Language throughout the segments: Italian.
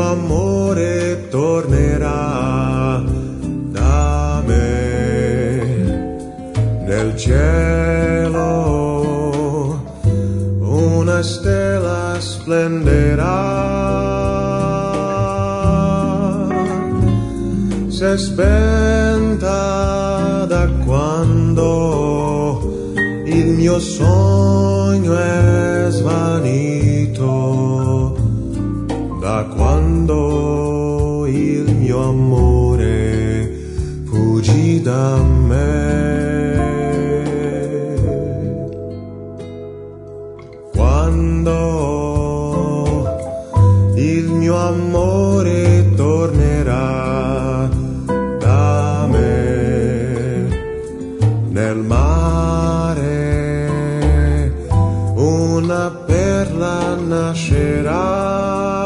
amore tornerà da me nel cielo, una stella splenderà, s'è spenta da quando il mio sogno è svanito, da quando il mio amore fuggì da me. Quando il mio amore tornerà da me nel mare, una perla nascerà.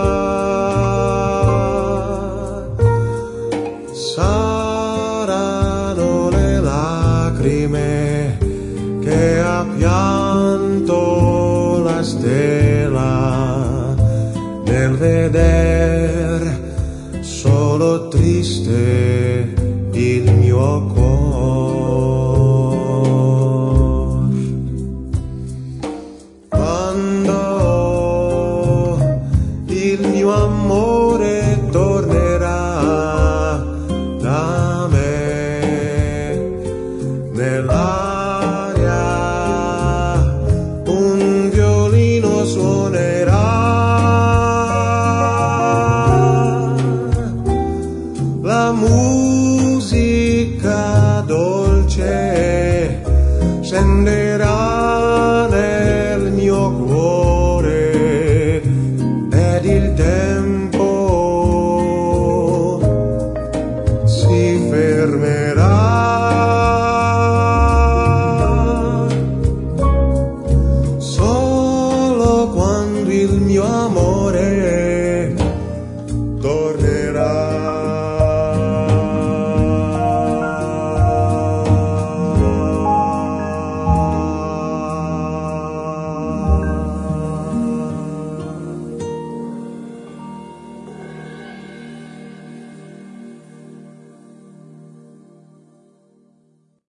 Saranno le lacrime che ha pianto la stella nel veder solo triste il mio cuore. Quando il mio amore tornerà da me nell'aria, un violino suonerà, la musica dolce scenderà nel mio cuore ed il tempo si fermerà. Solo quando il mio amore